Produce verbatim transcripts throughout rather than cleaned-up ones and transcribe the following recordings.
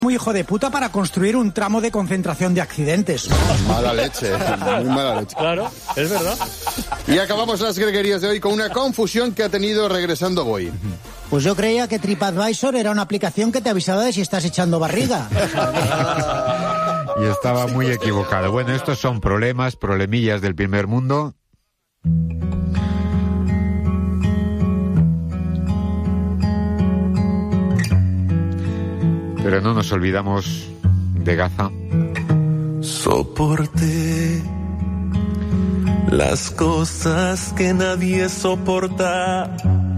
Muy hijo de puta para construir un tramo de concentración de accidentes. Mala leche, muy mala leche. Claro, es verdad. Y acabamos las greguerías de hoy con una confusión que ha tenido Regresando Voy. Pues yo creía que TripAdvisor era una aplicación que te avisaba de si estás echando barriga. Y estaba muy equivocado. Bueno, estos son problemas, problemillas del primer mundo. Pero no nos olvidamos de Gaza. Soporté las cosas que nadie soporta.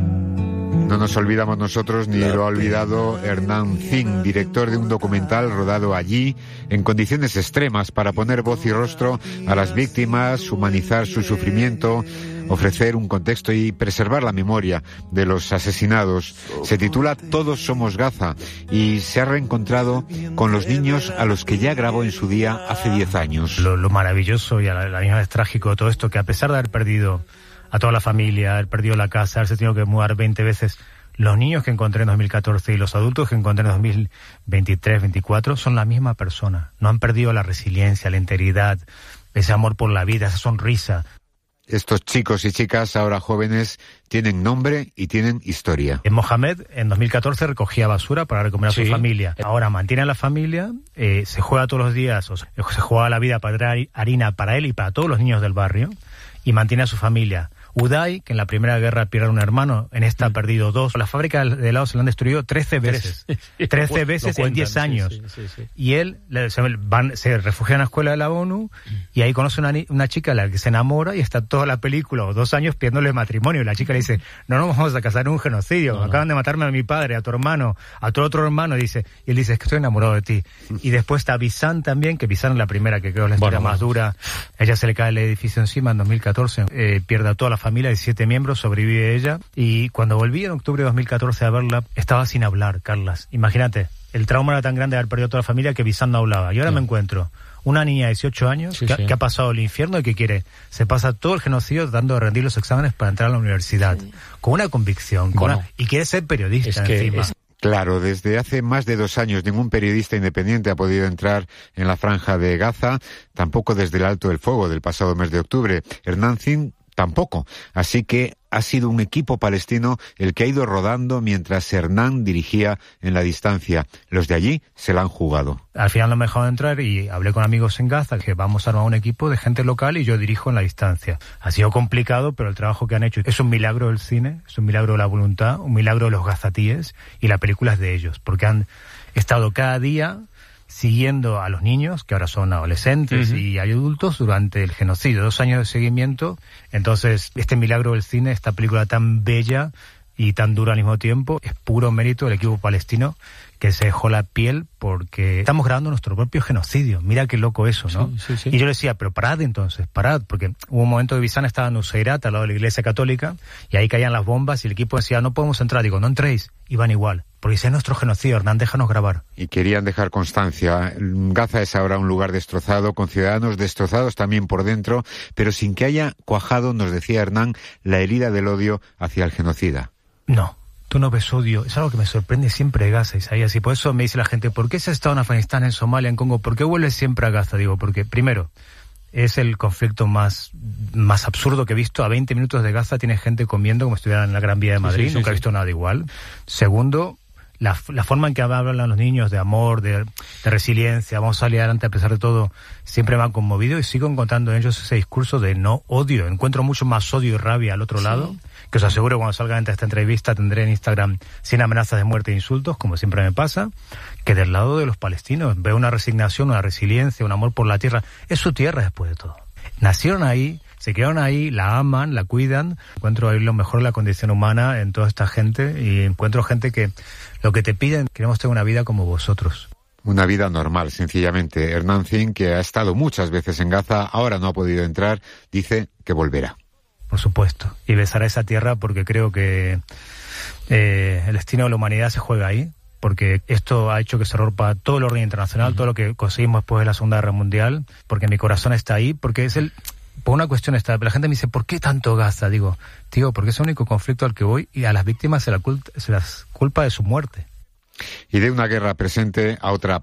No nos olvidamos nosotros, ni lo ha olvidado Hernán Zin, director de un documental rodado allí, en condiciones extremas, para poner voz y rostro a las víctimas, humanizar su sufrimiento, ofrecer un contexto y preservar la memoria de los asesinados. Se titula Todos somos Gaza y se ha reencontrado con los niños a los que ya grabó en su día hace diez años. Lo, lo maravilloso y a la, la misma vez trágico de todo esto, que a pesar de haber perdido a toda la familia, haber perdido la casa, haberse tenido que mudar veinte veces, los niños que encontré en dos mil catorce y los adultos que encontré en dos mil veintitrés, veinticuatro son la misma persona. No han perdido la resiliencia, la integridad, ese amor por la vida, esa sonrisa. Estos chicos y chicas, ahora jóvenes, tienen nombre y tienen historia. Mohamed en dos mil catorce recogía basura para recomer a sí. su familia. Ahora mantiene a la familia, eh, se juega todos los días, o sea, se juega la vida para traer harina para él y para todos los niños del barrio, y mantiene a su familia. Uday, que en la Primera Guerra pierde un hermano, en esta ha perdido dos. La fábrica de helados se la han destruido trece veces. trece veces en diez años. Sí, sí, sí, sí. Y él se, van, se refugia en la escuela de la ONU y ahí conoce una, una chica a la que se enamora y está toda la película, o dos años, pidiéndole matrimonio. Y la chica le dice, no nos vamos a casar en un genocidio. No, Acaban no. de matarme a mi padre, a tu hermano, a tu otro hermano. Dice, y él dice, es que estoy enamorado de ti. Y después está Bisan también, que Bisan es la primera, que creo es la historia bueno, más bueno. dura. A ella se le cae el edificio encima en dos mil catorce. Eh, pierde a toda la familia, diecisiete miembros, sobrevive ella, y cuando volví en octubre de dos mil catorce a verla, estaba sin hablar, Carlas. Imagínate, el trauma era tan grande de haber perdido a toda la familia que Bisan no hablaba. Y ahora sí. me encuentro una niña de dieciocho años sí, que, sí. que ha pasado el infierno y que quiere, se pasa todo el genocidio tratando de rendir los exámenes para entrar a la universidad, sí. con una convicción, con bueno, una, y quiere ser periodista es que encima. Es... Claro, desde hace más de dos años ningún periodista independiente ha podido entrar en la franja de Gaza, tampoco desde el alto del fuego del pasado mes de octubre. Hernán Zin tampoco. Así que ha sido un equipo palestino el que ha ido rodando mientras Hernán dirigía en la distancia. Los de allí se la han jugado. Al final no me dejaron entrar y hablé con amigos en Gaza que vamos a armar un equipo de gente local y yo dirijo en la distancia. Ha sido complicado, pero el trabajo que han hecho es un milagro del cine, es un milagro de la voluntad, un milagro de los gazatíes, y la película es de ellos, porque han estado cada día siguiendo a los niños, que ahora son adolescentes uh-huh. y adultos, durante el genocidio, dos años de seguimiento. Entonces, este milagro del cine, esta película tan bella y tan dura al mismo tiempo, es puro mérito del equipo palestino, que se dejó la piel porque estamos grabando nuestro propio genocidio. Mira qué loco eso, ¿no? Sí, sí, sí. Y yo le decía, pero parad entonces, parad, porque hubo un momento que Bisan estaba en Nuseirat, al lado de la iglesia católica, y ahí caían las bombas y el equipo decía, no podemos entrar. Digo, no entréis, y van igual, porque ese es nuestro genocidio, Hernán, déjanos grabar. Y querían dejar constancia. Gaza es ahora un lugar destrozado, con ciudadanos destrozados también por dentro, pero sin que haya cuajado, nos decía Hernán, la herida del odio hacia el genocida. No. Tú no ves odio, es algo que me sorprende siempre de Gaza, Isaías, y por eso me dice la gente, ¿por qué se ha estado en Afganistán, en Somalia, en Congo? ¿Por qué vuelves siempre a Gaza? Digo, porque primero, es el conflicto más, más absurdo que he visto. A veinte minutos de Gaza tiene gente comiendo como si estuviera en la Gran Vía de Madrid, sí, sí, nunca sí, he visto sí. nada igual. Segundo, la, la forma en que hablan los niños de amor, de, de resiliencia, vamos a salir adelante a pesar de todo, siempre me han conmovido y sigo encontrando en ellos ese discurso de no odio. Encuentro mucho más odio y rabia al otro sí. lado, que os aseguro cuando salga de esta entrevista tendré en Instagram cien amenazas de muerte e insultos, como siempre me pasa, que del lado de los palestinos veo una resignación, una resiliencia, un amor por la tierra. Es su tierra después de todo. Nacieron ahí, se quedaron ahí, la aman, la cuidan. Encuentro ahí lo mejor de la condición humana en toda esta gente y encuentro gente que lo que te piden, queremos tener una vida como vosotros. Una vida normal, sencillamente. Hernán Zin, que ha estado muchas veces en Gaza, ahora no ha podido entrar, dice que volverá. Por supuesto, y besará esa tierra porque creo que eh, el destino de la humanidad se juega ahí, porque esto ha hecho que se rompa todo el orden internacional, uh-huh. todo lo que conseguimos después de la Segunda Guerra Mundial, porque mi corazón está ahí, porque es el... Por una cuestión está, la gente me dice, ¿por qué tanto Gaza? Digo, tío, porque es el único conflicto al que voy y a las víctimas se, la cult- se las culpa de su muerte. y de una guerra presente a otra